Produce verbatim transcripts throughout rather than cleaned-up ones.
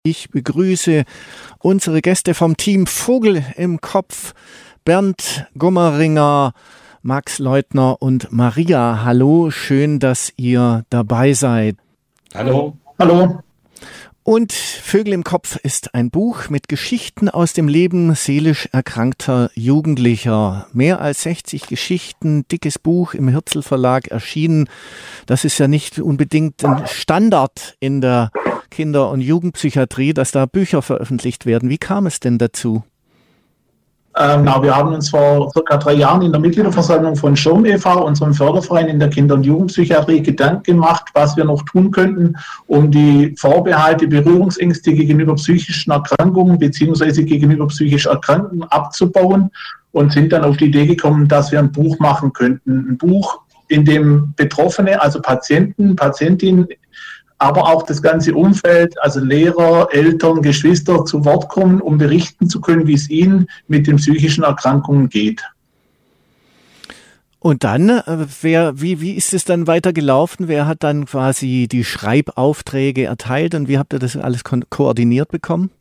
Ich begrüße unsere Gäste vom Team Vogel im Kopf, Bernd Gummeringer, Max Leutner und Maria. Hallo, schön, dass ihr dabei seid. Hallo. Hallo. Und Vögel im Kopf ist ein Buch mit Geschichten aus dem Leben seelisch erkrankter Jugendlicher. Mehr als sechzig Geschichten, dickes Buch im Hirzel Verlag erschienen. Das ist ja nicht unbedingt ein Standard in der Kinder- und Jugendpsychiatrie, dass da Bücher veröffentlicht werden. Wie kam es denn dazu? Ähm, genau, wir haben uns vor circa drei Jahren in der Mitgliederversammlung von Schirm e V, unserem Förderverein in der Kinder- und Jugendpsychiatrie, Gedanken gemacht, was wir noch tun könnten, um die Vorbehalte, Berührungsängste gegenüber psychischen Erkrankungen bzw. gegenüber psychisch Erkrankten abzubauen und sind dann auf die Idee gekommen, dass wir ein Buch machen könnten. Ein Buch, in dem Betroffene, also Patienten, Patientinnen, aber auch das ganze Umfeld, also Lehrer, Eltern, Geschwister zu Wort kommen, um berichten zu können, wie es ihnen mit den psychischen Erkrankungen geht. Und dann, wer, wie, wie ist es dann weiter gelaufen? Wer hat dann quasi die Schreibaufträge erteilt und wie habt ihr das alles ko- koordiniert bekommen?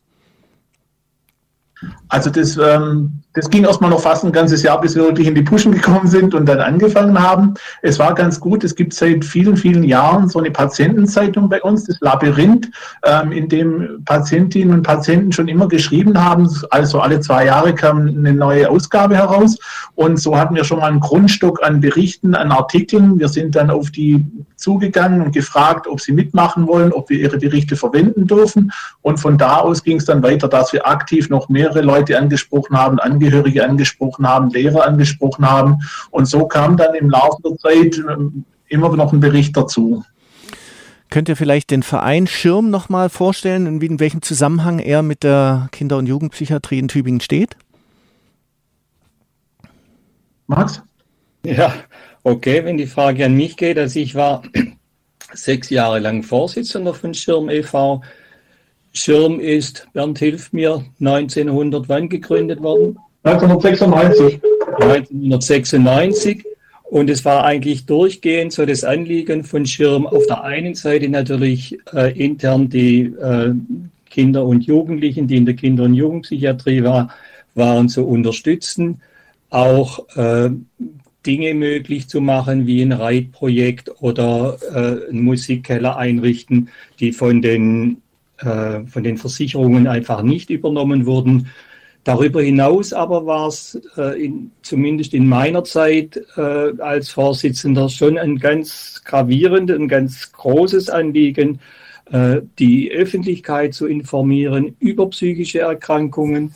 Also das, ähm, das ging erstmal noch fast ein ganzes Jahr, bis wir wirklich in die Puschen gekommen sind und dann angefangen haben. Es war ganz gut, es gibt seit vielen, vielen Jahren so eine Patientenzeitung bei uns, das Labyrinth, ähm, in dem Patientinnen und Patienten schon immer geschrieben haben. Also alle zwei Jahre kam eine neue Ausgabe heraus und so hatten wir schon mal einen Grundstock an Berichten, an Artikeln. Wir sind dann auf die zugegangen und gefragt, ob sie mitmachen wollen, ob wir ihre Berichte verwenden dürfen. Und von da aus ging es dann weiter, dass wir aktiv noch mehrere Leute angesprochen haben, Angehörige angesprochen haben, Lehrer angesprochen haben. Und so kam dann im Laufe der Zeit immer noch ein Bericht dazu. Könnt ihr vielleicht den Verein Schirm nochmal vorstellen, in, in welchem Zusammenhang er mit der Kinder- und Jugendpsychiatrie in Tübingen steht? Max? Ja, okay, wenn die Frage an mich geht, also ich war sechs Jahre lang Vorsitzender von Schirm e V. Schirm ist, Bernd hilft mir, neunzehnhundert wann gegründet worden? neunzehnhundertsechsundneunzig. neunzehnhundertsechsundneunzig. Und es war eigentlich durchgehend so das Anliegen von Schirm, auf der einen Seite natürlich äh, intern die äh, Kinder und Jugendlichen, die in der Kinder- und Jugendpsychiatrie war, waren zu unterstützen, auch äh, Dinge möglich zu machen, wie ein Reitprojekt oder äh, einen Musikkeller einrichten, die von den, äh, von den Versicherungen einfach nicht übernommen wurden. Darüber hinaus aber war es äh, in, zumindest in meiner Zeit äh, als Vorsitzender schon ein ganz gravierendes, ein ganz großes Anliegen, äh, die Öffentlichkeit zu informieren über psychische Erkrankungen.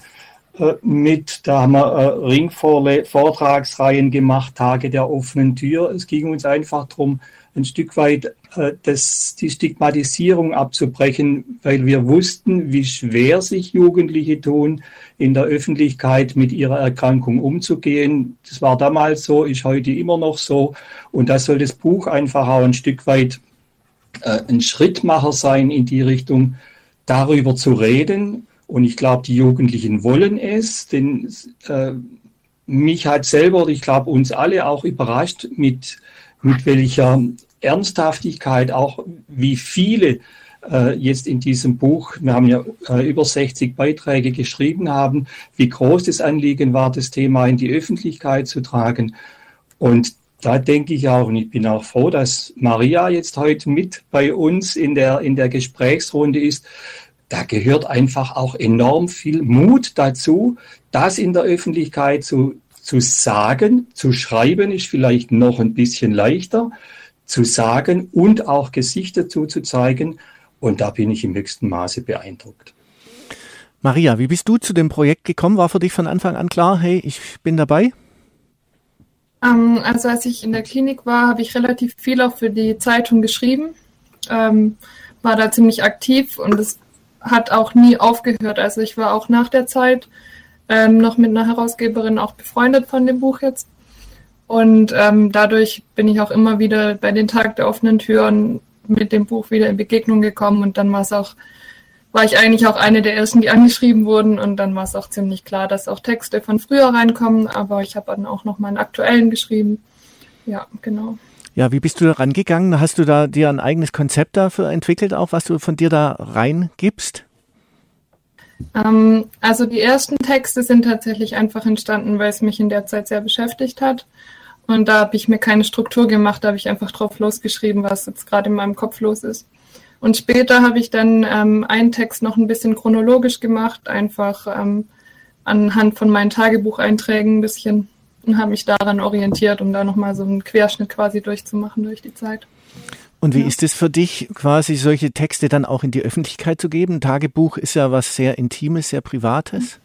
Mit, da haben wir äh, Ringvortragsreihen gemacht, Tage der offenen Tür. Es ging uns einfach darum, ein Stück weit äh, das, die Stigmatisierung abzubrechen, weil wir wussten, wie schwer sich Jugendliche tun, in der Öffentlichkeit mit ihrer Erkrankung umzugehen. Das war damals so, ist heute immer noch so. Und da soll das Buch einfach auch ein Stück weit äh, ein Schrittmacher sein in die Richtung, darüber zu reden. Und ich glaube, die Jugendlichen wollen es, denn äh, mich hat selber, und ich glaube uns alle auch überrascht, mit, mit welcher Ernsthaftigkeit, auch wie viele äh, jetzt in diesem Buch, wir haben ja äh, über sechzig Beiträge geschrieben haben, wie groß das Anliegen war, das Thema in die Öffentlichkeit zu tragen. Und da denke ich auch, und ich bin auch froh, dass Maria jetzt heute mit bei uns in der, in der Gesprächsrunde ist. Da gehört einfach auch enorm viel Mut dazu, das in der Öffentlichkeit zu, zu sagen. Zu schreiben ist vielleicht noch ein bisschen leichter, zu sagen und auch Gesicht dazu zu zeigen. Und da bin ich im höchsten Maße beeindruckt. Maria, wie bist du zu dem Projekt gekommen? War für dich von Anfang an klar, hey, ich bin dabei? Ähm, also als ich in der Klinik war, habe ich relativ viel auch für die Zeitung geschrieben, ähm, war da ziemlich aktiv und es hat auch nie aufgehört. Also ich war auch nach der Zeit ähm, noch mit einer Herausgeberin auch befreundet von dem Buch jetzt. Und ähm, dadurch bin ich auch immer wieder bei den Tag der offenen Türen mit dem Buch wieder in Begegnung gekommen. Und dann war es auch, war ich eigentlich auch eine der ersten, die angeschrieben wurden. Und dann war es auch ziemlich klar, dass auch Texte von früher reinkommen. Aber ich habe dann auch noch mal einen aktuellen geschrieben. Ja, genau. Ja, wie bist du da rangegangen? Hast du da dir ein eigenes Konzept dafür entwickelt, auch was du von dir da reingibst? Ähm, also die ersten Texte sind tatsächlich einfach entstanden, weil es mich in der Zeit sehr beschäftigt hat. Und da habe ich mir keine Struktur gemacht, da habe ich einfach drauf losgeschrieben, was jetzt gerade in meinem Kopf los ist. Und später habe ich dann ähm, einen Text noch ein bisschen chronologisch gemacht, einfach ähm, anhand von meinen Tagebucheinträgen ein bisschen und habe mich daran orientiert, um da nochmal so einen Querschnitt quasi durchzumachen durch die Zeit. Und wie Ja. ist es für dich, quasi solche Texte dann auch in die Öffentlichkeit zu geben? Ein Tagebuch ist ja was sehr Intimes, sehr Privates.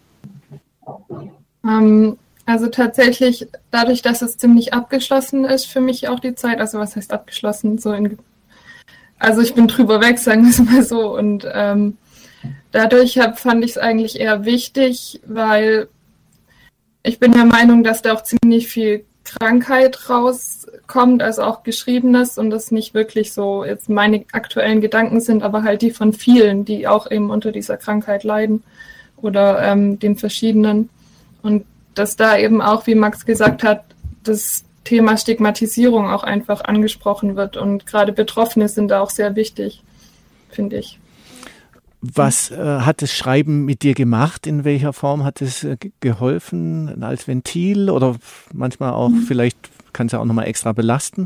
Ähm, also tatsächlich, dadurch, dass es ziemlich abgeschlossen ist für mich auch die Zeit, also was heißt abgeschlossen? So in, also ich bin drüber weg, sagen wir es mal so. Und ähm, dadurch hab, fand ich es eigentlich eher wichtig, weil ich bin der Meinung, dass da auch ziemlich viel Krankheit rauskommt, also auch Geschriebenes und das nicht wirklich so jetzt meine aktuellen Gedanken sind, aber halt die von vielen, die auch eben unter dieser Krankheit leiden oder ähm, den verschiedenen. Und dass da eben auch, wie Max gesagt hat, das Thema Stigmatisierung auch einfach angesprochen wird und gerade Betroffene sind da auch sehr wichtig, finde ich. Was äh, hat das Schreiben mit dir gemacht? In welcher Form hat es äh, geholfen? Als Ventil oder manchmal auch, mhm. vielleicht kann es ja auch nochmal extra belasten?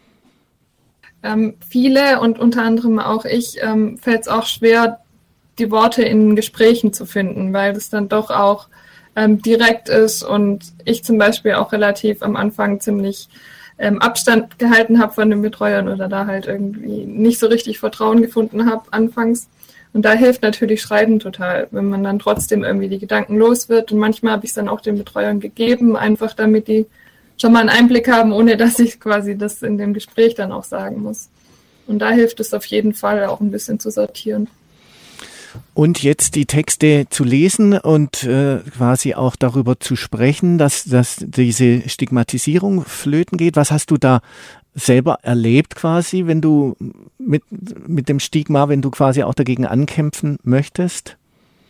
Ähm, viele und unter anderem auch ich, ähm, fällt es auch schwer, die Worte in Gesprächen zu finden, weil es dann doch auch ähm, direkt ist und ich zum Beispiel auch relativ am Anfang ziemlich ähm, Abstand gehalten habe von den Betreuern oder da halt irgendwie nicht so richtig Vertrauen gefunden habe anfangs. Und da hilft natürlich Schreiben total, wenn man dann trotzdem irgendwie die Gedanken los wird. Und manchmal habe ich es dann auch den Betreuern gegeben, einfach damit die schon mal einen Einblick haben, ohne dass ich quasi das in dem Gespräch dann auch sagen muss. Und da hilft es auf jeden Fall auch ein bisschen zu sortieren. Und jetzt die Texte zu lesen und äh, quasi auch darüber zu sprechen, dass, dass diese Stigmatisierung flöten geht. Was hast du da selber erlebt quasi, wenn du mit, mit dem Stigma, wenn du quasi auch dagegen ankämpfen möchtest?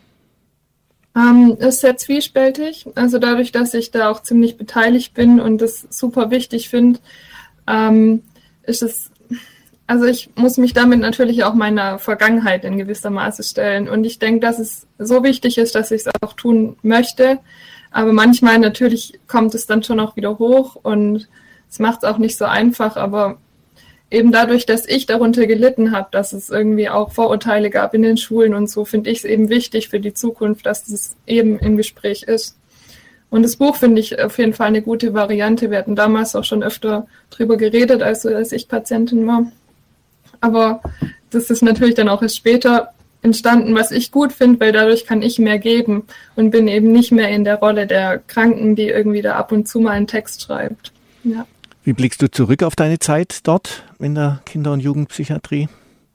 Ähm, ist sehr zwiespältig. Also dadurch, dass ich da auch ziemlich beteiligt bin und das super wichtig finde, ähm, ist es, also ich muss mich damit natürlich auch meiner Vergangenheit in gewisser Maße stellen. Und ich denke, dass es so wichtig ist, dass ich es auch tun möchte. Aber manchmal natürlich kommt es dann schon auch wieder hoch und es macht es auch nicht so einfach, aber eben dadurch, dass ich darunter gelitten habe, dass es irgendwie auch Vorurteile gab in den Schulen und so, finde ich es eben wichtig für die Zukunft, dass es eben im Gespräch ist. Und das Buch finde ich auf jeden Fall eine gute Variante. Wir hatten damals auch schon öfter drüber geredet, als, als ich Patientin war. Aber das ist natürlich dann auch erst später entstanden, was ich gut finde, weil dadurch kann ich mehr geben und bin eben nicht mehr in der Rolle der Kranken, die irgendwie da ab und zu mal einen Text schreibt. Ja. Wie blickst du zurück auf deine Zeit dort in der Kinder- und Jugendpsychiatrie?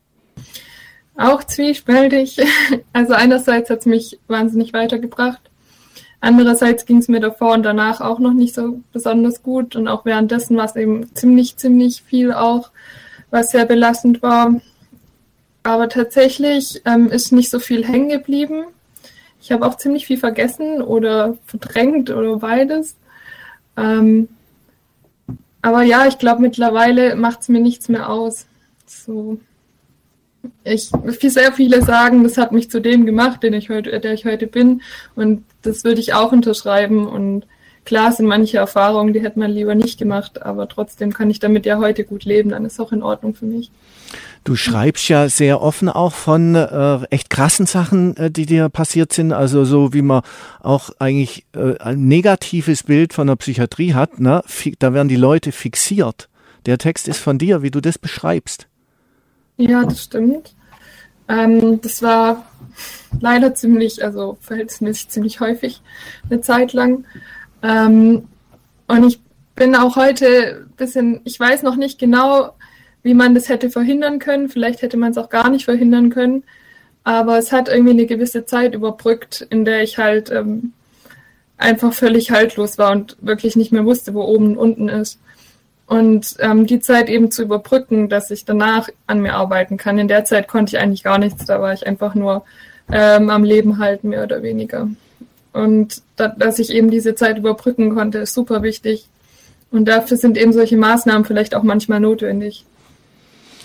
Auch zwiespältig. Also einerseits hat es mich wahnsinnig weitergebracht. Andererseits ging es mir davor und danach auch noch nicht so besonders gut. Und auch währenddessen war es eben ziemlich, ziemlich viel auch, was sehr belastend war. Aber tatsächlich ähm, ist nicht so viel hängen geblieben. Ich habe auch ziemlich viel vergessen oder verdrängt oder beides. Ähm, Aber ja, ich glaube, mittlerweile macht es mir nichts mehr aus. So. Ich, sehr viele sagen, das hat mich zu dem gemacht, den ich heute, der ich heute bin. Und das würde ich auch unterschreiben. Und klar sind manche Erfahrungen, die hätte man lieber nicht gemacht. Aber trotzdem kann ich damit ja heute gut leben. Dann ist auch in Ordnung für mich. Du schreibst ja sehr offen auch von äh, echt krassen Sachen, äh, die dir passiert sind. Also so wie man auch eigentlich äh, ein negatives Bild von der Psychiatrie hat, ne? Da werden die Leute fixiert. Der Text ist von dir, wie du das beschreibst. Ja, das stimmt. Ähm, das war leider ziemlich, also verhältnismäßig ziemlich häufig eine Zeit lang. Ähm, und ich bin auch heute ein bisschen, ich weiß noch nicht genau, wie man das hätte verhindern können. Vielleicht hätte man es auch gar nicht verhindern können. Aber es hat irgendwie eine gewisse Zeit überbrückt, in der ich halt ähm, einfach völlig haltlos war und wirklich nicht mehr wusste, wo oben und unten ist. Und ähm, die Zeit eben zu überbrücken, dass ich danach an mir arbeiten kann. In der Zeit konnte ich eigentlich gar nichts. Da war ich einfach nur ähm, am Leben halten, mehr oder weniger. Und da, dass ich eben diese Zeit überbrücken konnte, ist super wichtig. Und dafür sind eben solche Maßnahmen vielleicht auch manchmal notwendig.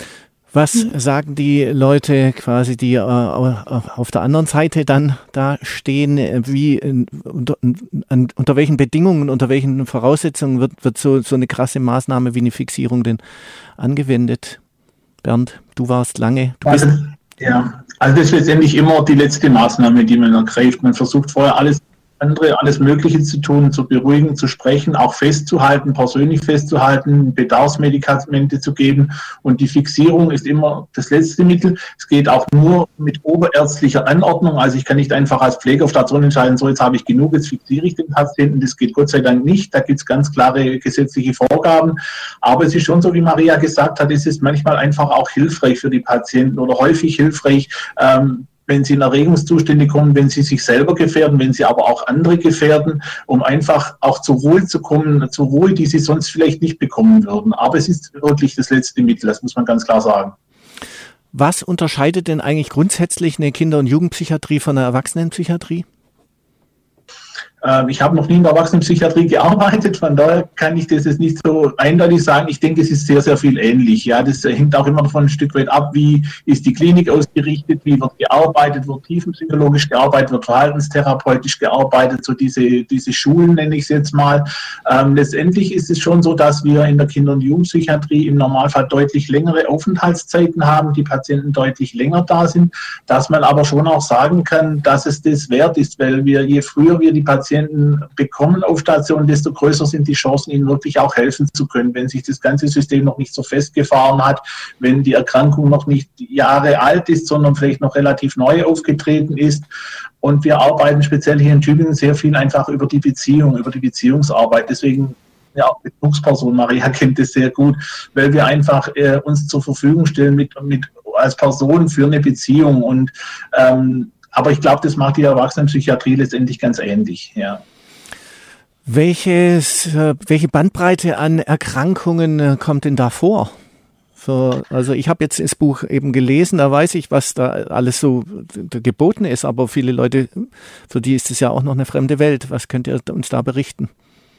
Was mhm. sagen die Leute quasi, die äh, auf der anderen Seite dann da stehen? Wie, unter, unter welchen Bedingungen, unter welchen Voraussetzungen wird, wird so, so eine krasse Maßnahme wie eine Fixierung denn angewendet? Bernd, du warst lange. Du bist also, ja, also das ist letztendlich immer die letzte Maßnahme, die man ergreift. Man versucht vorher alles andere, alles Mögliche zu tun, zu beruhigen, zu sprechen, auch festzuhalten, persönlich festzuhalten, Bedarfsmedikamente zu geben. Und die Fixierung ist immer das letzte Mittel. Es geht auch nur mit oberärztlicher Anordnung. Also ich kann nicht einfach als Pfleger auf Station entscheiden, so jetzt habe ich genug, jetzt fixiere ich den Patienten. Das geht Gott sei Dank nicht. Da gibt es ganz klare gesetzliche Vorgaben. Aber es ist schon so, wie Maria gesagt hat, es ist manchmal einfach auch hilfreich für die Patienten oder häufig hilfreich, ähm, wenn sie in Erregungszustände kommen, wenn sie sich selber gefährden, wenn sie aber auch andere gefährden, um einfach auch zur Ruhe zu kommen, zur Ruhe, die sie sonst vielleicht nicht bekommen würden. Aber es ist wirklich das letzte Mittel, das muss man ganz klar sagen. Was unterscheidet denn eigentlich grundsätzlich eine Kinder- und Jugendpsychiatrie von einer Erwachsenenpsychiatrie? Ich habe noch nie in der Erwachsenenpsychiatrie gearbeitet, von daher kann ich das jetzt nicht so eindeutig sagen. Ich denke, es ist sehr, sehr viel ähnlich. Ja, das hängt auch immer davon ein Stück weit ab, wie ist die Klinik ausgerichtet, wie wird gearbeitet, wird tiefenpsychologisch gearbeitet, wird verhaltenstherapeutisch gearbeitet, so diese, diese Schulen nenne ich es jetzt mal. Ähm, letztendlich ist es schon so, dass wir in der Kinder- und Jugendpsychiatrie im Normalfall deutlich längere Aufenthaltszeiten haben, die Patienten deutlich länger da sind, dass man aber schon auch sagen kann, dass es das wert ist, weil wir, je früher wir die Patienten bekommen auf Station, desto größer sind die Chancen, ihnen wirklich auch helfen zu können. Wenn sich das ganze System noch nicht so festgefahren hat, wenn die Erkrankung noch nicht Jahre alt ist, sondern vielleicht noch relativ neu aufgetreten ist. Und wir arbeiten speziell hier in Tübingen sehr viel einfach über die Beziehung, über die Beziehungsarbeit. Deswegen ja auch Bezugsperson, Maria kennt das sehr gut, weil wir einfach äh, uns zur Verfügung stellen mit, mit als Person für eine Beziehung. Und ähm, Aber ich glaube, das macht die Erwachsenenpsychiatrie letztendlich ganz ähnlich. Ja. Welches, welche Bandbreite an Erkrankungen kommt denn da vor? Für, also ich habe jetzt das Buch eben gelesen, da weiß ich, was da alles so geboten ist, aber viele Leute, für die ist es ja auch noch eine fremde Welt. Was könnt ihr uns da berichten?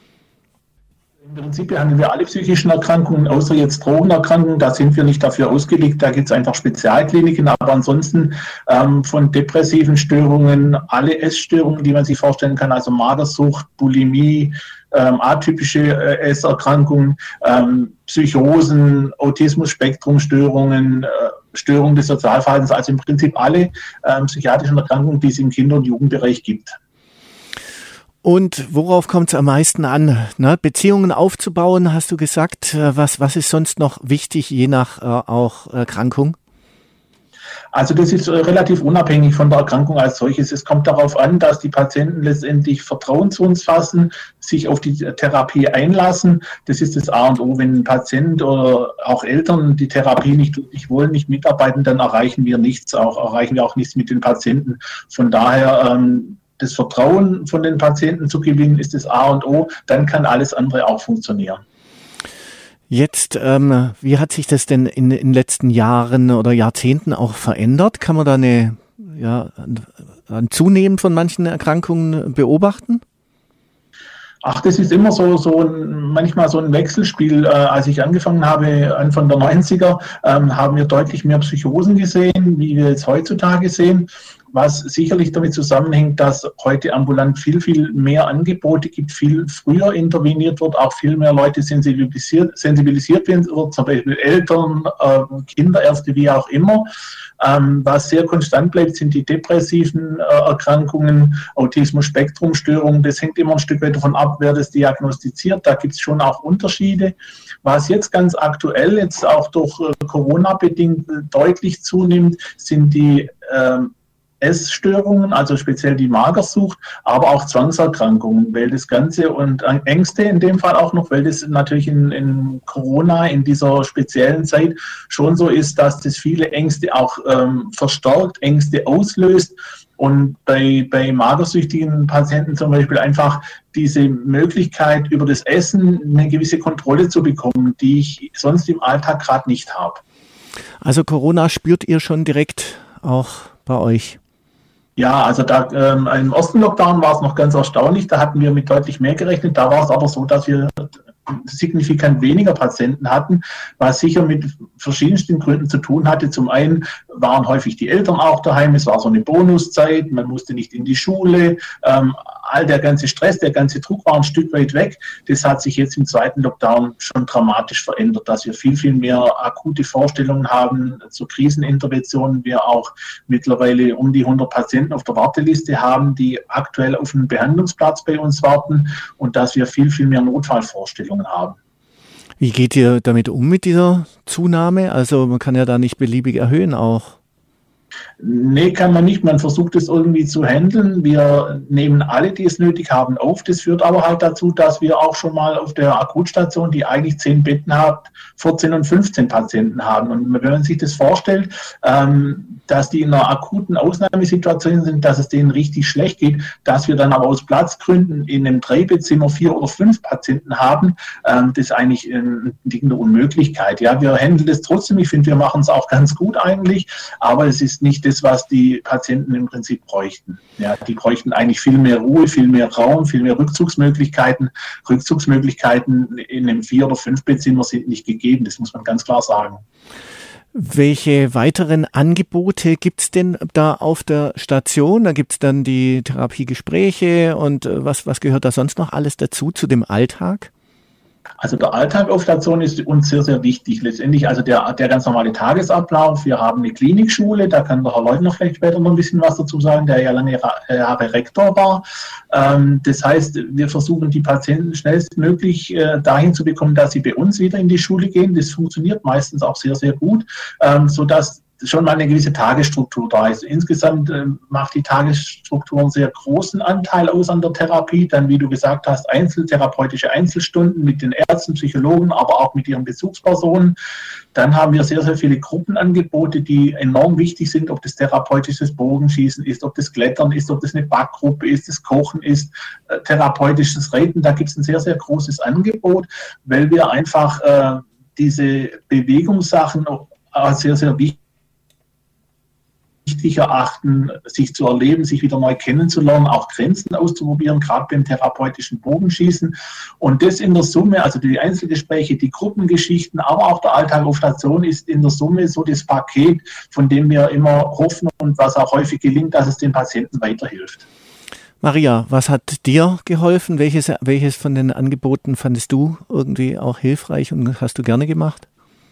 Im Prinzip behandeln wir alle psychischen Erkrankungen, außer jetzt Drogenerkrankungen. Da sind wir nicht dafür ausgelegt. Da gibt es einfach Spezialkliniken. Aber ansonsten ähm, von depressiven Störungen, alle Essstörungen, die man sich vorstellen kann, also Magersucht, Bulimie, ähm, atypische äh, Esserkrankungen, ähm, Psychosen, Autismus-Spektrum-Störungen, äh, Störungen des Sozialverhaltens. Also im Prinzip alle ähm, psychiatrischen Erkrankungen, die es im Kinder- und Jugendbereich gibt. Und worauf kommt es am meisten an? Ne? Beziehungen aufzubauen, hast du gesagt. Was, was ist sonst noch wichtig, je nach äh, auch Erkrankung? Also das ist relativ unabhängig von der Erkrankung als solches. Es kommt darauf an, dass die Patienten letztendlich Vertrauen zu uns fassen, sich auf die Therapie einlassen. Das ist das A und O. Wenn ein Patient oder auch Eltern die Therapie nicht wirklich wollen, nicht mitarbeiten, dann erreichen wir nichts, auch erreichen wir auch nichts mit den Patienten. Von daher ähm, das Vertrauen von den Patienten zu gewinnen, ist das A und O, dann kann alles andere auch funktionieren. Jetzt, ähm, wie hat sich das denn in den letzten Jahren oder Jahrzehnten auch verändert? Kann man da eine, ja, ein, ein Zunehmen von manchen Erkrankungen beobachten? Ach, das ist immer so, so ein, manchmal so ein Wechselspiel. Äh, als ich angefangen habe, Anfang der neunziger, ähm, haben wir deutlich mehr Psychosen gesehen, wie wir jetzt heutzutage sehen. Was sicherlich damit zusammenhängt, dass heute ambulant viel, viel mehr Angebote gibt, viel früher interveniert wird, auch viel mehr Leute sensibilisiert, sensibilisiert werden, zum Beispiel Eltern, äh, Kinderärzte, wie auch immer. Ähm, was sehr konstant bleibt, sind die depressiven äh, Erkrankungen, Autismus-Spektrum-Störungen. Das hängt immer ein Stück weit davon ab, wer das diagnostiziert. Da gibt es schon auch Unterschiede. Was jetzt ganz aktuell, jetzt auch durch äh, Corona bedingt äh, deutlich zunimmt, sind die äh, Essstörungen, also speziell die Magersucht, aber auch Zwangserkrankungen, weil das Ganze und Ängste in dem Fall auch noch, weil das natürlich in, in Corona, in dieser speziellen Zeit schon so ist, dass das viele Ängste auch ähm, verstärkt, Ängste auslöst und bei, bei magersüchtigen Patienten zum Beispiel einfach diese Möglichkeit, über das Essen eine gewisse Kontrolle zu bekommen, die ich sonst im Alltag gerade nicht habe. Also Corona spürt ihr schon direkt auch bei euch? Ja, also da ähm, im ersten Lockdown war es noch ganz erstaunlich, da hatten wir mit deutlich mehr gerechnet, da war es aber so, dass wir signifikant weniger Patienten hatten, was sicher mit verschiedensten Gründen zu tun hatte. Zum einen waren häufig die Eltern auch daheim, es war so eine Bonuszeit, man musste nicht in die Schule, ähm, all der ganze Stress, der ganze Druck war ein Stück weit weg. Das hat sich jetzt im zweiten Lockdown schon dramatisch verändert, dass wir viel, viel mehr akute Vorstellungen haben zur Krisenintervention. Wir auch mittlerweile um die hundert Patienten auf der Warteliste haben, die aktuell auf einen Behandlungsplatz bei uns warten und dass wir viel, viel mehr Notfallvorstellungen haben. Wie geht ihr damit um mit dieser Zunahme? Also man kann ja da nicht beliebig erhöhen auch. Nee, kann man nicht. Man versucht es irgendwie zu handeln. Wir nehmen alle, die es nötig haben, auf. Das führt aber halt dazu, dass wir auch schon mal auf der Akutstation, die eigentlich zehn Betten hat, vierzehn und fünfzehn Patienten haben. Und wenn man sich das vorstellt, ähm, dass die in einer akuten Ausnahmesituation sind, dass es denen richtig schlecht geht, dass wir dann aber aus Platzgründen in einem Dreibettzimmer vier oder fünf Patienten haben, ähm, das ist eigentlich ein Ding der Unmöglichkeit. Ja, wir handeln das trotzdem. Ich finde, wir machen es auch ganz gut eigentlich, aber es ist nicht das, was die Patienten im Prinzip bräuchten. Ja, die bräuchten eigentlich viel mehr Ruhe, viel mehr Raum, viel mehr Rückzugsmöglichkeiten. Rückzugsmöglichkeiten in einem Vier- oder Fünf-Bettzimmer sind nicht gegeben, das muss man ganz klar sagen. Welche weiteren Angebote gibt es denn da auf der Station? Da gibt es dann die Therapiegespräche und äh, was, was gehört da sonst noch alles dazu, zu dem Alltag? Also der Alltag auf Station ist uns sehr, sehr wichtig. Letztendlich also der, der ganz normale Tagesablauf. Wir haben eine Klinikschule, da kann der Herr Leutner vielleicht später noch ein bisschen was dazu sagen, der ja lange Jahre Rektor war. Ähm, das heißt, wir versuchen die Patienten schnellstmöglich äh, dahin zu bekommen, dass sie bei uns wieder in die Schule gehen. Das funktioniert meistens auch sehr, sehr gut, ähm, sodass schon mal eine gewisse Tagesstruktur da ist. Insgesamt äh, macht die Tagesstruktur einen sehr großen Anteil aus an der Therapie. Dann, wie du gesagt hast, einzeltherapeutische Einzelstunden mit den Ärzten, Psychologen, aber auch mit ihren Bezugspersonen. Dann haben wir sehr, sehr viele Gruppenangebote, die enorm wichtig sind, ob das therapeutisches Bogenschießen ist, ob das Klettern ist, ob das eine Backgruppe ist, das Kochen ist, äh, therapeutisches Reiten. Da gibt es ein sehr, sehr großes Angebot, weil wir einfach äh, diese Bewegungssachen äh, sehr, sehr wichtig wichtig erachten, sich zu erleben, sich wieder neu kennenzulernen, auch Grenzen auszuprobieren, gerade beim therapeutischen Bogenschießen. Und das in der Summe, also die Einzelgespräche, die Gruppengeschichten, aber auch der Alltag auf Station ist in der Summe so das Paket, von dem wir immer hoffen und was auch häufig gelingt, dass es den Patienten weiterhilft. Maria, was hat dir geholfen? Welches, welches von den Angeboten fandest du irgendwie auch hilfreich und hast du gerne gemacht?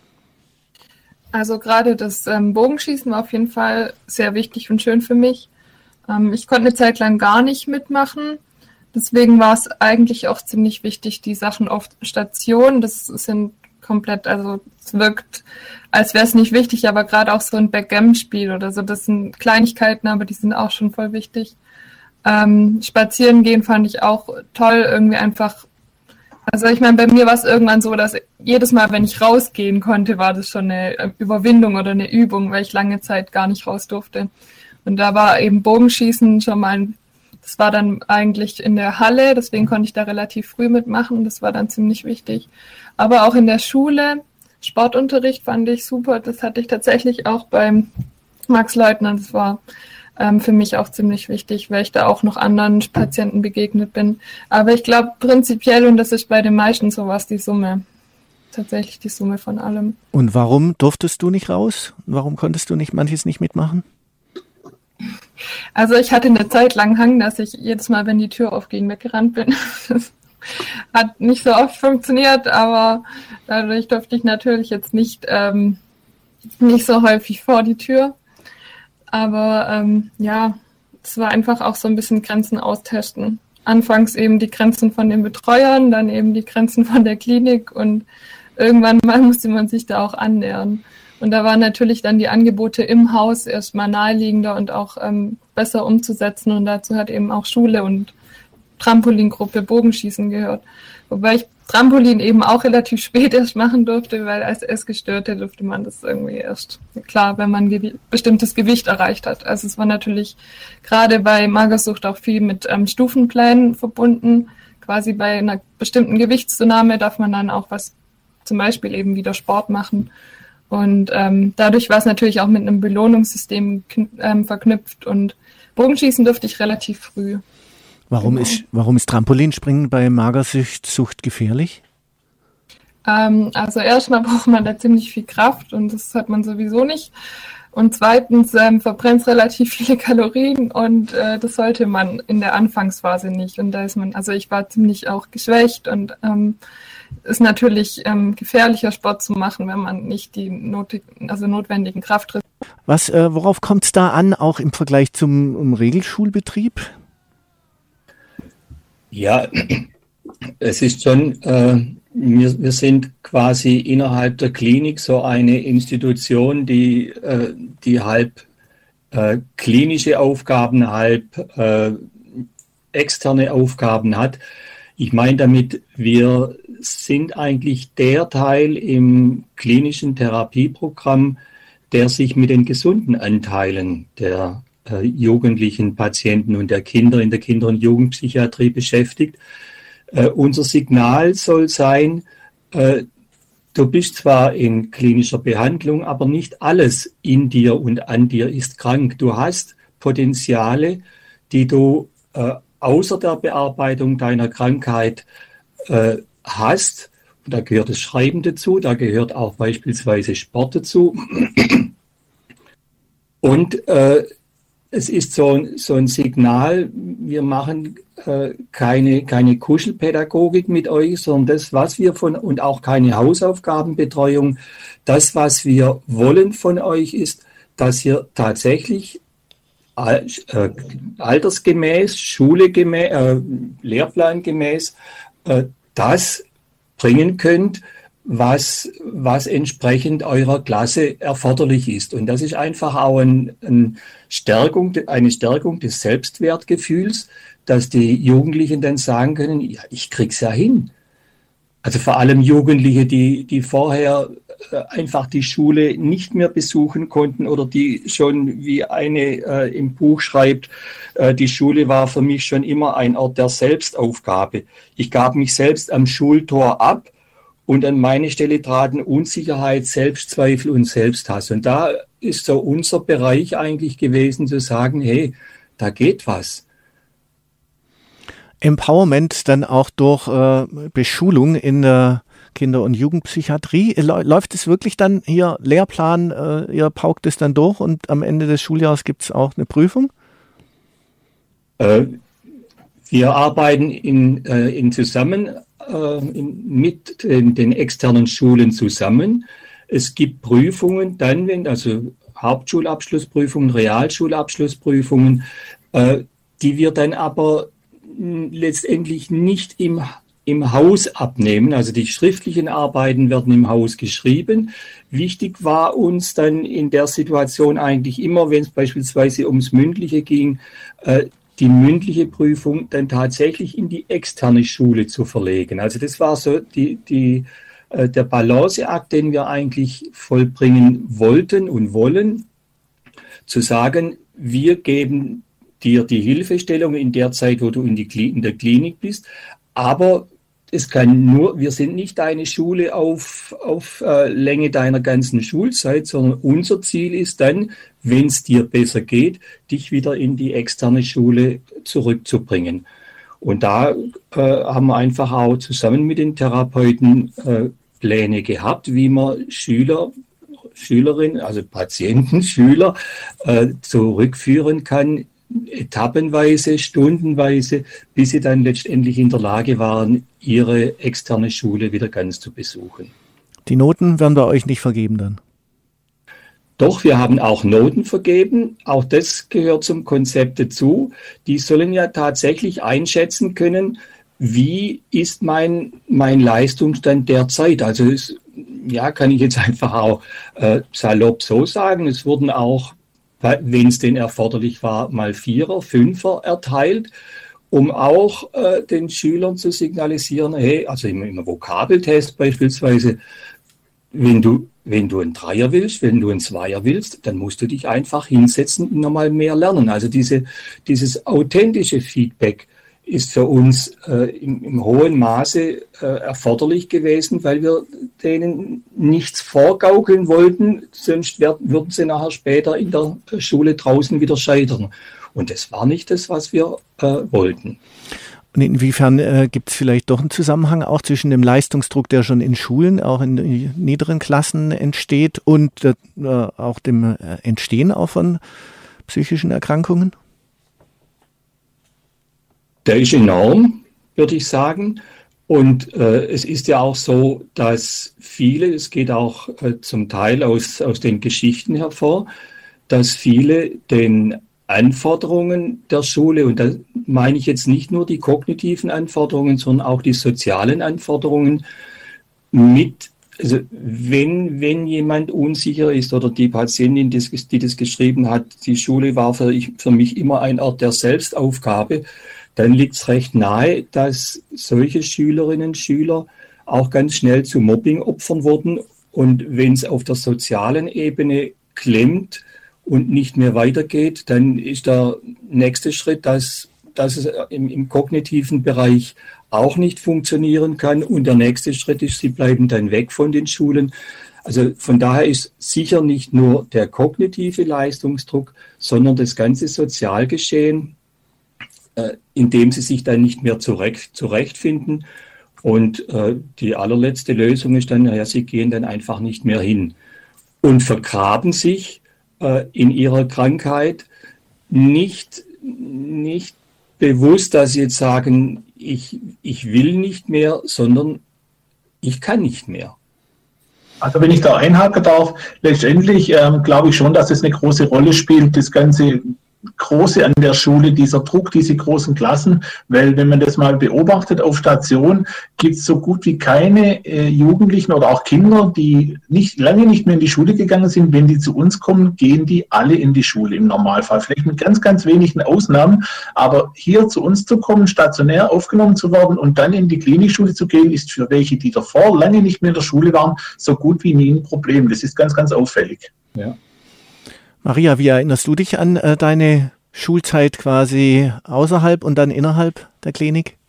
Also gerade das ähm, Bogenschießen war auf jeden Fall sehr wichtig und schön für mich. Ähm, ich konnte eine Zeit lang gar nicht mitmachen. Deswegen war es eigentlich auch ziemlich wichtig, die Sachen auf Station. Das sind komplett, also es wirkt, als wäre es nicht wichtig, aber gerade auch so ein Backgammon-Spiel oder so, das sind Kleinigkeiten, aber die sind auch schon voll wichtig. Ähm, spazieren gehen fand ich auch toll, irgendwie einfach. Also ich meine, bei mir war es irgendwann so, dass jedes Mal, wenn ich rausgehen konnte, war das schon eine Überwindung oder eine Übung, weil ich lange Zeit gar nicht raus durfte. Und da war eben Bogenschießen schon mal, ein, das war dann eigentlich in der Halle, deswegen konnte ich da relativ früh mitmachen, das war dann ziemlich wichtig. Aber auch in der Schule, Sportunterricht fand ich super, das hatte ich tatsächlich auch beim Max Leutner, das war Ähm, für mich auch ziemlich wichtig, weil ich da auch noch anderen Patienten begegnet bin. Aber ich glaube prinzipiell, und das ist bei den meisten so, war es die Summe. Tatsächlich die Summe von allem. Und warum durftest du nicht raus? Warum konntest du nicht manches nicht mitmachen? Also ich hatte eine Zeit lang Hang, dass ich jedes Mal, wenn die Tür aufging, weggerannt bin. Das hat nicht so oft funktioniert, aber dadurch durfte ich natürlich jetzt nicht, ähm, nicht so häufig vor die Tür. Aber ähm, ja, es war einfach auch so ein bisschen Grenzen austesten. Anfangs eben die Grenzen von den Betreuern, dann eben die Grenzen von der Klinik und irgendwann mal musste man sich da auch annähern. Und da waren natürlich dann die Angebote im Haus erstmal naheliegender und auch ähm, besser umzusetzen. Und dazu hat eben auch Schule und Trampolingruppe, Bogenschießen gehört. Wobei ich Trampolin eben auch relativ spät erst machen durfte, weil als Essgestörte durfte man das irgendwie erst, klar, wenn man ein gewi- bestimmtes Gewicht erreicht hat. Also es war natürlich gerade bei Magersucht auch viel mit ähm, Stufenplänen verbunden. Quasi bei einer bestimmten Gewichtszunahme darf man dann auch was, zum Beispiel eben wieder Sport machen. Und ähm, dadurch war es natürlich auch mit einem Belohnungssystem kn- ähm, verknüpft und Bogenschießen durfte ich relativ früh. Warum, genau. ist, warum ist Trampolinspringen bei Magersucht gefährlich? Ähm, also erstmal braucht man da ziemlich viel Kraft und das hat man sowieso nicht. Und zweitens ähm, verbrennt es relativ viele Kalorien und äh, das sollte man in der Anfangsphase nicht. Und da ist man, also ich war ziemlich auch geschwächt und ähm, ist natürlich ähm, gefährlicher Sport zu machen, wenn man nicht die notig, also notwendigen Kraftreserven. Was, äh, worauf kommt es da an, auch im Vergleich zum um Regelschulbetrieb? Ja, es ist schon, äh, wir, wir sind quasi innerhalb der Klinik so eine Institution, die, äh, die halb äh, klinische Aufgaben, halb äh, externe Aufgaben hat. Ich meine damit, wir sind eigentlich der Teil im klinischen Therapieprogramm, der sich mit den gesunden Anteilen der äh, jugendlichen Patienten und der Kinder in der Kinder- und Jugendpsychiatrie beschäftigt. Äh, unser Signal soll sein, äh, du bist zwar in klinischer Behandlung, aber nicht alles in dir und an dir ist krank. Du hast Potenziale, die du äh, außer der Bearbeitung deiner Krankheit äh, hast. Und da gehört das Schreiben dazu, da gehört auch beispielsweise Sport dazu. Und äh, es ist so, so ein Signal, wir machen äh, keine, keine Kuschelpädagogik mit euch, sondern das, was wir von, und auch keine Hausaufgabenbetreuung, das, was wir wollen von euch ist, dass ihr tatsächlich äh, altersgemäß, schulegemäß, äh, lehrplangemäß äh, das bringen könnt, was, was entsprechend eurer Klasse erforderlich ist. Und das ist einfach auch ein, ein Stärkung, eine Stärkung des Selbstwertgefühls, dass die Jugendlichen dann sagen können, ja, ich krieg's ja hin. Also vor allem Jugendliche, die, die vorher einfach die Schule nicht mehr besuchen konnten oder die schon, wie eine äh, im Buch schreibt, äh, die Schule war für mich schon immer ein Ort der Selbstaufgabe. Ich gab mich selbst am Schultor ab und an meine Stelle traten Unsicherheit, Selbstzweifel und Selbsthass. Und da ist so unser Bereich eigentlich gewesen, zu sagen, hey, da geht was. Empowerment dann auch durch äh, Beschulung in der Kinder- und Jugendpsychiatrie. Läuft es wirklich dann hier Lehrplan, äh, ihr paukt es dann durch und am Ende des Schuljahres gibt es auch eine Prüfung? Äh, wir arbeiten in, äh, in zusammen äh, in, mit den, den externen Schulen zusammen. Es gibt Prüfungen dann, wenn also Hauptschulabschlussprüfungen, Realschulabschlussprüfungen, äh, die wir dann aber letztendlich nicht im, im Haus abnehmen. Also die schriftlichen Arbeiten werden im Haus geschrieben. Wichtig war uns dann in der Situation eigentlich immer, wenn es beispielsweise ums Mündliche ging, äh, die mündliche Prüfung dann tatsächlich in die externe Schule zu verlegen. Also das war so die, die, äh, der Balanceakt, den wir eigentlich vollbringen wollten und wollen, zu sagen, wir geben dir die Hilfestellung in der Zeit, wo du in, die, in der Klinik bist. Aber es kann nur, wir sind nicht deine Schule auf, auf äh, Länge deiner ganzen Schulzeit, sondern unser Ziel ist dann, wenn es dir besser geht, dich wieder in die externe Schule zurückzubringen. Und da äh, haben wir einfach auch zusammen mit den Therapeuten äh, Pläne gehabt, wie man Schüler, Schülerinnen, also Patienten, Schüler äh, zurückführen kann, etappenweise, stundenweise, bis sie dann letztendlich in der Lage waren, ihre externe Schule wieder ganz zu besuchen. Die Noten werden bei euch nicht vergeben dann? Doch, wir haben auch Noten vergeben. Auch das gehört zum Konzept dazu. Die sollen ja tatsächlich einschätzen können, wie ist mein, mein Leistungsstand derzeit. Also es, ja, kann ich jetzt einfach auch äh, salopp so sagen. Es wurden auch, wenn es denn erforderlich war, mal Vierer, Fünfer erteilt, um auch äh, den Schülern zu signalisieren, hey, also im, im Vokabeltest beispielsweise, wenn du, wenn du einen Dreier willst, wenn du einen Zweier willst, dann musst du dich einfach hinsetzen und nochmal mehr lernen. Also diese, dieses authentische Feedback ist für uns äh, im, im hohen Maße äh, erforderlich gewesen, weil wir denen nichts vorgaukeln wollten, sonst werden, würden sie nachher später in der Schule draußen wieder scheitern. Und das war nicht das, was wir äh, wollten. Und inwiefern äh, gibt es vielleicht doch einen Zusammenhang auch zwischen dem Leistungsdruck, der schon in Schulen, auch in äh, niederen Klassen entsteht und äh, auch dem äh, Entstehen auch von psychischen Erkrankungen? Der ist enorm, würde ich sagen. Und äh, es ist ja auch so, dass viele, es geht auch äh, zum Teil aus, aus den Geschichten hervor, dass viele den Anforderungen der Schule, und da meine ich jetzt nicht nur die kognitiven Anforderungen, sondern auch die sozialen Anforderungen mit, also wenn, wenn jemand unsicher ist oder die Patientin, die, die das geschrieben hat, die Schule war für, ich, für mich immer ein Ort der Selbstaufgabe, dann liegt es recht nahe, dass solche Schülerinnen und Schüler auch ganz schnell zu Mobbingopfern wurden. Und wenn es auf der sozialen Ebene klemmt und nicht mehr weitergeht, dann ist der nächste Schritt, dass, dass es im, im kognitiven Bereich auch nicht funktionieren kann. Und der nächste Schritt ist, sie bleiben dann weg von den Schulen. Also von daher ist sicher nicht nur der kognitive Leistungsdruck, sondern das ganze Sozialgeschehen, in dem sie sich dann nicht mehr zurecht, zurechtfinden. Und äh, die allerletzte Lösung ist dann, naja, sie gehen dann einfach nicht mehr hin und vergraben sich äh, in ihrer Krankheit, nicht, nicht bewusst, dass sie jetzt sagen, ich, ich will nicht mehr, sondern ich kann nicht mehr. Also wenn ich da einhaken darf, letztendlich ähm, glaube ich schon, dass es eine große Rolle spielt, das ganze Große an der Schule, dieser Druck, diese großen Klassen, weil wenn man das mal beobachtet auf Station, gibt es so gut wie keine äh, Jugendlichen oder auch Kinder, die nicht lange nicht mehr in die Schule gegangen sind. Wenn die zu uns kommen, gehen die alle in die Schule im Normalfall, vielleicht mit ganz, ganz wenigen Ausnahmen, aber hier zu uns zu kommen, stationär aufgenommen zu werden und dann in die Klinikschule zu gehen, ist für welche, die davor lange nicht mehr in der Schule waren, so gut wie nie ein Problem. Das ist ganz, ganz auffällig. Ja. Maria, wie erinnerst du dich an äh, deine Schulzeit quasi außerhalb und dann innerhalb der Klinik?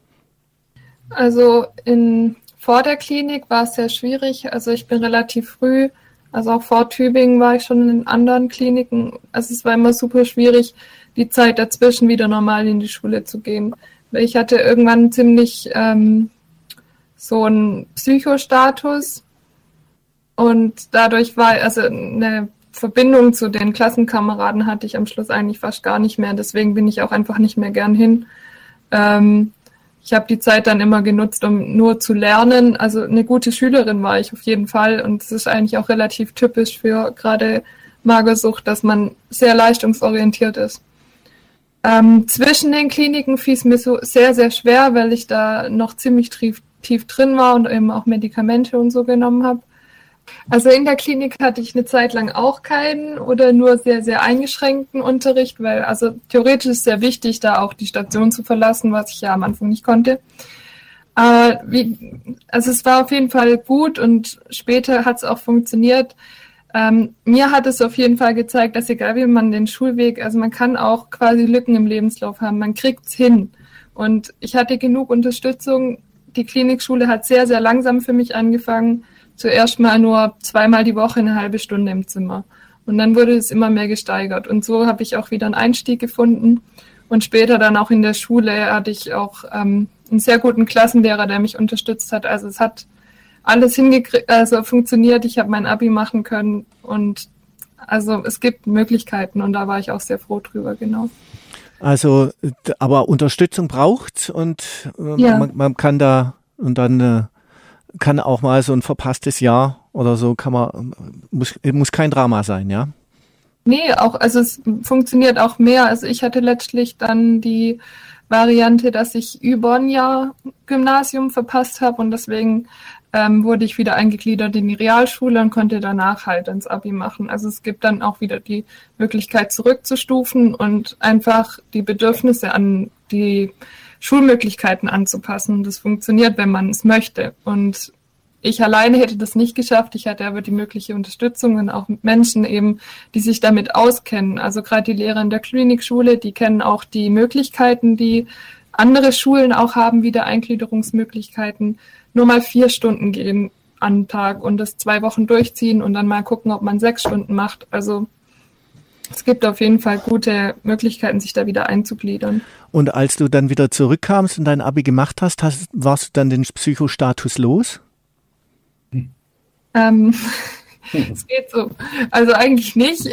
Also in, vor der Klinik war es sehr schwierig. Also ich bin relativ früh, also auch vor Tübingen war ich schon in anderen Kliniken. Also es war immer super schwierig, die Zeit dazwischen wieder normal in die Schule zu gehen. Weil ich hatte irgendwann ziemlich ähm, so einen Psychostatus und dadurch war also eine Verbindung zu den Klassenkameraden hatte ich am Schluss eigentlich fast gar nicht mehr. Deswegen bin ich auch einfach nicht mehr gern hin. Ähm, ich habe die Zeit dann immer genutzt, um nur zu lernen. Also eine gute Schülerin war ich auf jeden Fall. Und es ist eigentlich auch relativ typisch für gerade Magersucht, dass man sehr leistungsorientiert ist. Ähm, zwischen den Kliniken fiel es mir so sehr, sehr schwer, weil ich da noch ziemlich tief, tief drin war und eben auch Medikamente und so genommen habe. Also in der Klinik hatte ich eine Zeit lang auch keinen oder nur sehr, sehr eingeschränkten Unterricht, weil also theoretisch ist es sehr wichtig, da auch die Station zu verlassen, was ich ja am Anfang nicht konnte. Aber wie, also es war auf jeden Fall gut und später hat es auch funktioniert. Ähm, mir hat es auf jeden Fall gezeigt, dass egal wie man den Schulweg, also man kann auch quasi Lücken im Lebenslauf haben, man kriegt's hin. Und ich hatte genug Unterstützung. Die Klinikschule hat sehr, sehr langsam für mich angefangen. Zuerst mal nur zweimal die Woche eine halbe Stunde im Zimmer. Und dann wurde es immer mehr gesteigert. Und so habe ich auch wieder einen Einstieg gefunden. Und später dann auch in der Schule hatte ich auch ähm, einen sehr guten Klassenlehrer, der mich unterstützt hat. Also es hat alles hingekriegt, also funktioniert. Ich habe mein Abi machen können. Und also es gibt Möglichkeiten. Und da war ich auch sehr froh drüber, genau. Also, aber Unterstützung braucht und äh, ja. man, man kann da und dann äh, kann auch mal so ein verpasstes Jahr oder so, kann man, muss, muss kein Drama sein, ja? Nee, auch, also es funktioniert auch mehr. Also ich hatte letztlich dann die Variante, dass ich über ein Jahr Gymnasium verpasst habe und deswegen ähm, wurde ich wieder eingegliedert in die Realschule und konnte danach halt ins Abi machen. Also es gibt dann auch wieder die Möglichkeit zurückzustufen und einfach die Bedürfnisse an die Schulmöglichkeiten anzupassen. Das funktioniert, wenn man es möchte. Und ich alleine hätte das nicht geschafft. Ich hatte aber die mögliche Unterstützung und auch Menschen eben, die sich damit auskennen. Also gerade die Lehrer in der Klinikschule, die kennen auch die Möglichkeiten, die andere Schulen auch haben, wieder Eingliederungsmöglichkeiten. Nur mal vier Stunden gehen am Tag und das zwei Wochen durchziehen und dann mal gucken, ob man sechs Stunden macht. Also es gibt auf jeden Fall gute Möglichkeiten, sich da wieder einzugliedern. Und als du dann wieder zurückkamst und dein Abi gemacht hast, hast warst du dann den Psychostatus los? Ähm, es geht so. Also eigentlich nicht.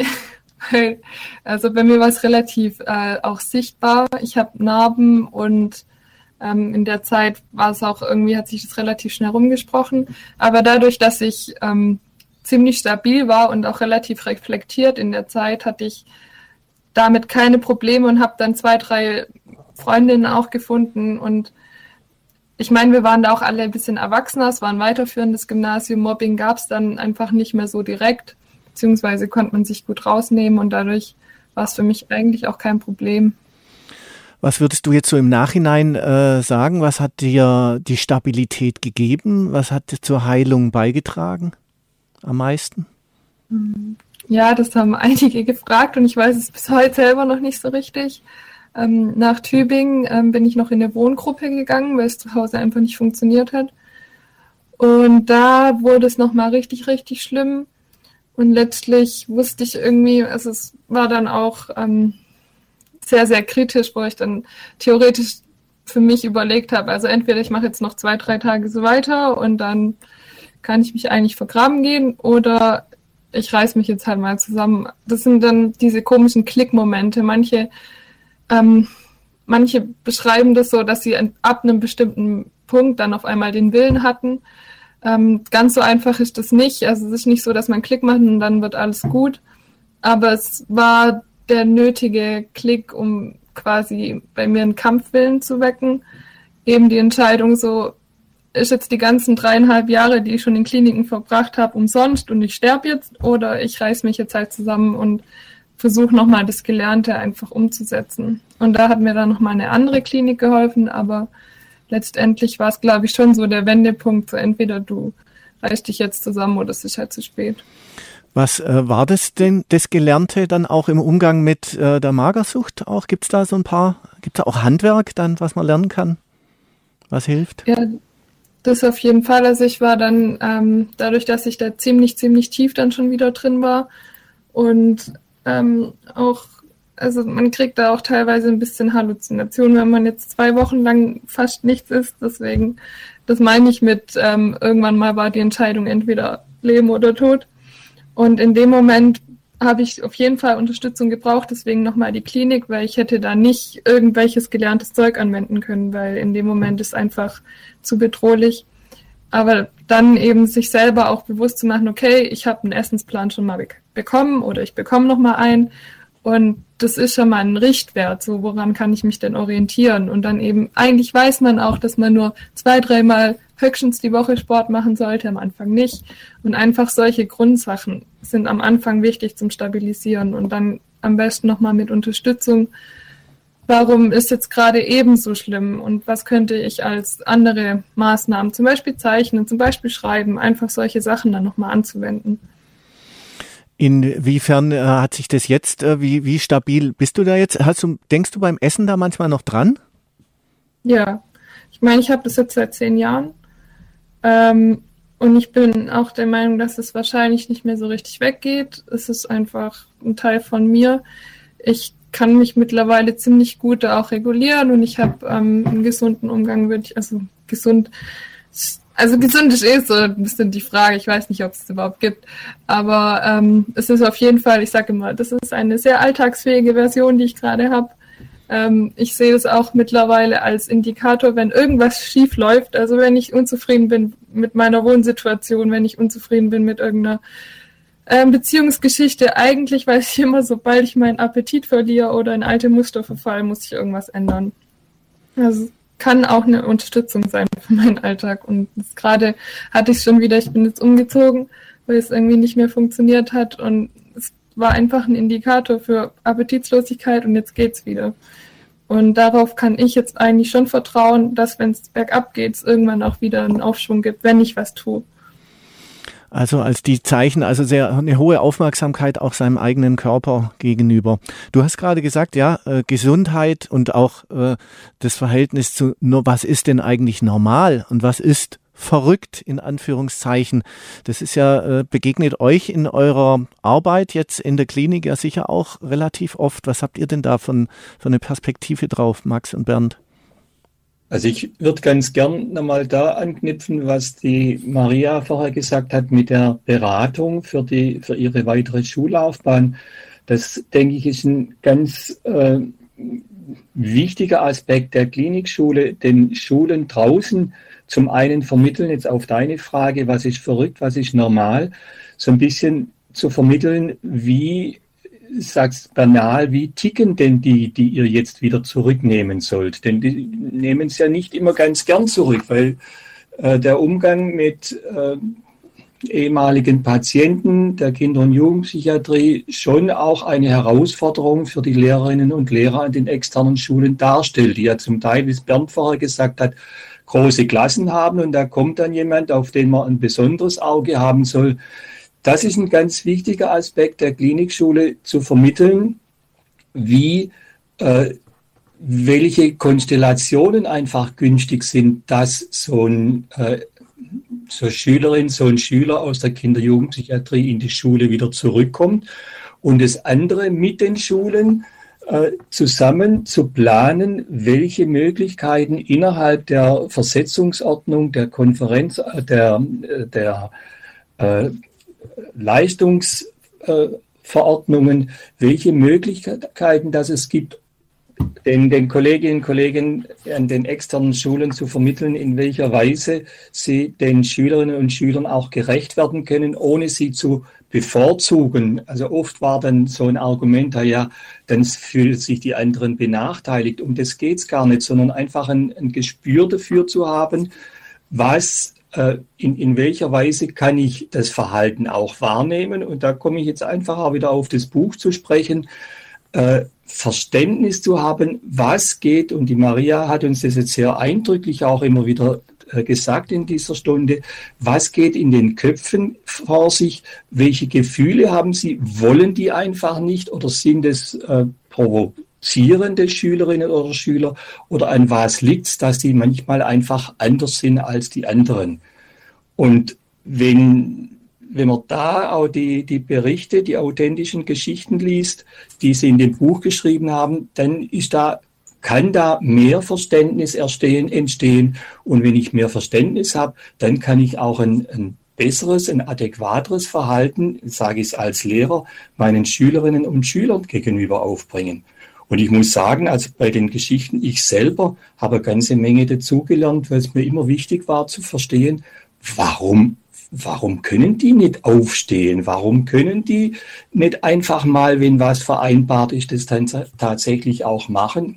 Also bei mir war es relativ äh, auch sichtbar. Ich habe Narben und ähm, in der Zeit war es auch irgendwie, hat sich das relativ schnell rumgesprochen. Aber dadurch, dass ich ähm, ziemlich stabil war und auch relativ reflektiert in der Zeit, hatte ich damit keine Probleme und habe dann zwei, drei Freundinnen auch gefunden. Und ich meine, wir waren da auch alle ein bisschen erwachsener, es war ein weiterführendes Gymnasium, Mobbing gab es dann einfach nicht mehr so direkt, beziehungsweise konnte man sich gut rausnehmen und dadurch war es für mich eigentlich auch kein Problem. Was würdest du jetzt so im Nachhinein äh, sagen? Was hat dir die Stabilität gegeben? Was hat dir zur Heilung beigetragen am meisten? Ja, das haben einige gefragt und ich weiß es bis heute selber noch nicht so richtig. Ähm, nach Tübingen ähm, bin ich noch in eine Wohngruppe gegangen, weil es zu Hause einfach nicht funktioniert hat. Und da wurde es nochmal richtig, richtig schlimm. Und letztlich wusste ich irgendwie, also es war dann auch ähm, sehr, sehr kritisch, wo ich dann theoretisch für mich überlegt habe, also entweder ich mache jetzt noch zwei, drei Tage so weiter und dann kann ich mich eigentlich vergraben gehen oder ich reiß mich jetzt halt mal zusammen. Das sind dann diese komischen Klickmomente. Manche Ähm, manche beschreiben das so, dass sie ab einem bestimmten Punkt dann auf einmal den Willen hatten. Ähm, ganz so einfach ist das nicht. Also es ist nicht so, dass man einen Klick macht und dann wird alles gut. Aber es war der nötige Klick, um quasi bei mir einen Kampfwillen zu wecken. Eben die Entscheidung so, ist jetzt die ganzen dreieinhalb Jahre, die ich schon in Kliniken verbracht habe, umsonst und ich sterbe jetzt oder ich reiß mich jetzt halt zusammen und versuche nochmal das Gelernte einfach umzusetzen. Und da hat mir dann nochmal eine andere Klinik geholfen, aber letztendlich war es, glaube ich, schon so der Wendepunkt, so entweder du reißt dich jetzt zusammen oder es ist halt zu spät. Was äh, war das denn, das Gelernte dann auch im Umgang mit äh, der Magersucht auch? Gibt es da so ein paar, gibt es da auch Handwerk dann, was man lernen kann, was hilft? Ja, das auf jeden Fall. Also ich war dann, ähm, dadurch, dass ich da ziemlich, ziemlich tief dann schon wieder drin war und Ähm, auch, also man kriegt da auch teilweise ein bisschen Halluzinationen, wenn man jetzt zwei Wochen lang fast nichts isst. Deswegen, das meine ich mit, ähm, irgendwann mal war die Entscheidung entweder Leben oder Tod. Und in dem Moment habe ich auf jeden Fall Unterstützung gebraucht, deswegen nochmal die Klinik, weil ich hätte da nicht irgendwelches gelerntes Zeug anwenden können, weil in dem Moment ist einfach zu bedrohlich. Aber dann eben sich selber auch bewusst zu machen, okay, ich habe einen Essensplan schon mal be- bekommen oder ich bekomme noch mal einen und das ist schon mal ein Richtwert, so woran kann ich mich denn orientieren? Und dann eben, eigentlich weiß man auch, dass man nur zwei, dreimal höchstens die Woche Sport machen sollte, am Anfang nicht. Und einfach solche Grundsachen sind am Anfang wichtig zum Stabilisieren und dann am besten noch mal mit Unterstützung. Warum ist jetzt gerade ebenso schlimm und was könnte ich als andere Maßnahmen, zum Beispiel zeichnen, zum Beispiel schreiben, einfach solche Sachen dann nochmal anzuwenden. Inwiefern äh, hat sich das jetzt, äh, wie, wie stabil bist du da jetzt? Hast du, denkst du beim Essen da manchmal noch dran? Ja, ich meine, ich habe das jetzt seit zehn Jahren ähm, und ich bin auch der Meinung, dass es wahrscheinlich nicht mehr so richtig weggeht. Es ist einfach ein Teil von mir. Ich kann mich mittlerweile ziemlich gut da auch regulieren und ich habe ähm, einen gesunden Umgang, würde ich, also gesund, also gesund ist eh so ein bisschen die Frage, ich weiß nicht, ob es es überhaupt gibt, aber ähm, es ist auf jeden Fall, ich sage immer, das ist eine sehr alltagsfähige Version, die ich gerade habe. Ähm, ich sehe es auch mittlerweile als Indikator, wenn irgendwas schief läuft, also wenn ich unzufrieden bin mit meiner Wohnsituation, wenn ich unzufrieden bin mit irgendeiner Ähm, Beziehungsgeschichte, eigentlich weiß ich immer, sobald ich meinen Appetit verliere oder in alte Muster verfalle, muss ich irgendwas ändern. Also kann auch eine Unterstützung sein für meinen Alltag. Und gerade hatte ich schon wieder, ich bin jetzt umgezogen, weil es irgendwie nicht mehr funktioniert hat. Und es war einfach ein Indikator für Appetitlosigkeit und jetzt geht's wieder. Und darauf kann ich jetzt eigentlich schon vertrauen, dass, wenn es bergab geht, es irgendwann auch wieder einen Aufschwung gibt, wenn ich was tue. Also als die Zeichen, also sehr eine hohe Aufmerksamkeit auch seinem eigenen Körper gegenüber. Du hast gerade gesagt, ja, äh, Gesundheit und auch äh, das Verhältnis zu, nur was ist denn eigentlich normal und was ist verrückt, in Anführungszeichen. Das ist ja, äh, begegnet euch in eurer Arbeit jetzt in der Klinik ja sicher auch relativ oft. Was habt ihr denn da von, von eine Perspektive drauf, Max und Bernd? Also ich würde ganz gern nochmal da anknüpfen, was die Maria vorher gesagt hat mit der Beratung für die für ihre weitere Schullaufbahn. Das, denke ich, ist ein ganz äh, wichtiger Aspekt der Klinikschule, den Schulen draußen zum einen vermitteln, jetzt auf deine Frage, was ist verrückt, was ist normal, so ein bisschen zu vermitteln, wie, sagst banal, wie ticken denn die, die ihr jetzt wieder zurücknehmen sollt? Denn die nehmen es ja nicht immer ganz gern zurück, weil äh, der Umgang mit äh, ehemaligen Patienten der Kinder- und Jugendpsychiatrie schon auch eine Herausforderung für die Lehrerinnen und Lehrer an den externen Schulen darstellt, die ja zum Teil, wie es Bernd vorher gesagt hat, große Klassen haben und da kommt dann jemand, auf den man ein besonderes Auge haben soll. Das ist ein ganz wichtiger Aspekt der Klinikschule, zu vermitteln, wie, äh, welche Konstellationen einfach günstig sind, dass so ein äh, so Schülerin, so ein Schüler aus der Kinder- und Jugendpsychiatrie in die Schule wieder zurückkommt. Und das andere mit den Schulen äh, zusammen zu planen, welche Möglichkeiten innerhalb der Versetzungsordnung, der Konferenz, äh, der, der äh, Leistungsverordnungen, äh, welche Möglichkeiten das es gibt, den, den Kolleginnen und Kollegen an den externen Schulen zu vermitteln, in welcher Weise sie den Schülerinnen und Schülern auch gerecht werden können, ohne sie zu bevorzugen. Also oft war dann so ein Argument, ja, dann fühlen sich die anderen benachteiligt. Um das geht es gar nicht, sondern einfach ein, ein Gespür dafür zu haben, was äh, in, in welcher Weise kann ich das Verhalten auch wahrnehmen. Und da komme ich jetzt einfach auch wieder auf das Buch zu sprechen, äh, Verständnis zu haben, was geht, und die Maria hat uns das jetzt sehr eindrücklich auch immer wieder äh, gesagt in dieser Stunde, was geht in den Köpfen vor sich, welche Gefühle haben sie, wollen die einfach nicht oder sind es äh, provozierende Schülerinnen oder Schüler oder an was liegt es, dass die manchmal einfach anders sind als die anderen. Und wenn Wenn man da auch die, die Berichte, die authentischen Geschichten liest, die sie in dem Buch geschrieben haben, dann ist da, kann da mehr Verständnis entstehen, entstehen. Und wenn ich mehr Verständnis habe, dann kann ich auch ein, ein besseres, ein adäquateres Verhalten, sage ich es als Lehrer, meinen Schülerinnen und Schülern gegenüber aufbringen. Und ich muss sagen, also bei den Geschichten, ich selber habe eine ganze Menge dazugelernt, weil es mir immer wichtig war zu verstehen, warum Warum können die nicht aufstehen? Warum können die nicht einfach mal, wenn was vereinbart ist, das dann tatsächlich auch machen?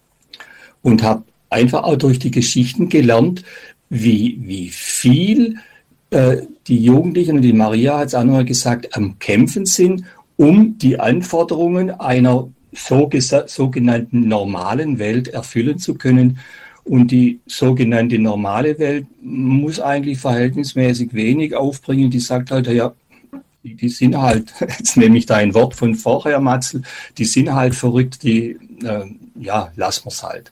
Und habe einfach auch durch die Geschichten gelernt, wie, wie viel äh, die Jugendlichen, und die Maria hat es auch nochmal gesagt, am Kämpfen sind, um die Anforderungen einer so sogenannten normalen Welt erfüllen zu können. Und die sogenannte normale Welt muss eigentlich verhältnismäßig wenig aufbringen. Die sagt halt, ja, die, die sind halt, jetzt nehme ich da ein Wort von vorher, Matzel, die sind halt verrückt, die, äh, ja, lassen wir es halt.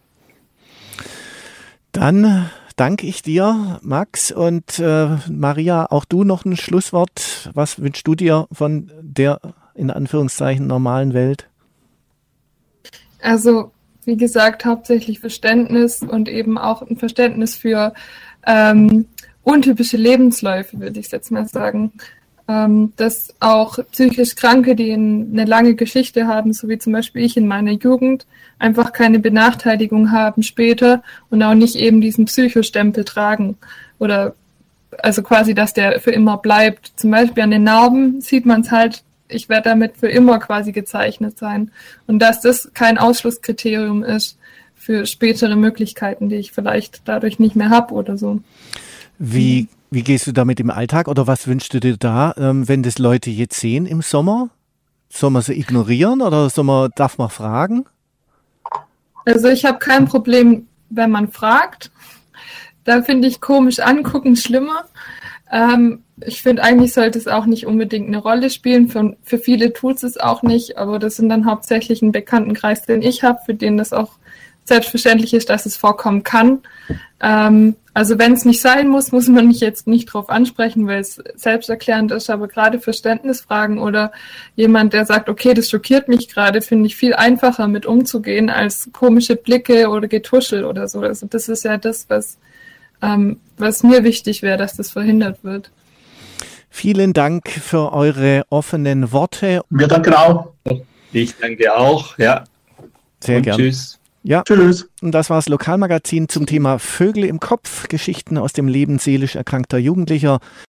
Dann danke ich dir, Max, und äh, Maria, auch du noch ein Schlusswort. Was wünschst du dir von der, in Anführungszeichen, normalen Welt? Also, wie gesagt, hauptsächlich Verständnis und eben auch ein Verständnis für ähm, untypische Lebensläufe, würde ich jetzt mal sagen. Ähm, dass auch psychisch Kranke, die eine lange Geschichte haben, so wie zum Beispiel ich in meiner Jugend, einfach keine Benachteiligung haben später und auch nicht eben diesen Psychostempel tragen. Oder also quasi, dass der für immer bleibt. Zum Beispiel an den Narben sieht man es halt, ich werde damit für immer quasi gezeichnet sein. Und dass das kein Ausschlusskriterium ist für spätere Möglichkeiten, die ich vielleicht dadurch nicht mehr habe oder so. Wie, wie gehst du damit im Alltag oder was wünschst du dir da, ähm, wenn das Leute jetzt sehen im Sommer? Soll man sie ignorieren oder soll man, darf man fragen? Also ich habe kein Problem, wenn man fragt. Da finde ich komisch angucken schlimmer. Ähm, ich finde, eigentlich sollte es auch nicht unbedingt eine Rolle spielen. Für, für viele tut es auch nicht, aber das sind dann hauptsächlich ein Bekanntenkreis, den ich habe, für den das auch selbstverständlich ist, dass es vorkommen kann. Ähm, also wenn es nicht sein muss, muss man mich jetzt nicht drauf ansprechen, weil es selbsterklärend ist, aber gerade Verständnisfragen oder jemand, der sagt, okay, das schockiert mich gerade, finde ich viel einfacher mit umzugehen als komische Blicke oder Getuschel oder so. Also das ist ja das, was, ähm, was mir wichtig wäre, dass das verhindert wird. Vielen Dank für eure offenen Worte. Wir danken auch. Ich danke auch, ja. Sehr Und gerne. Tschüss. Ja, Tschüss. und das war das Lokalmagazin zum Thema Vögel im Kopf, Geschichten aus dem Leben seelisch erkrankter Jugendlicher.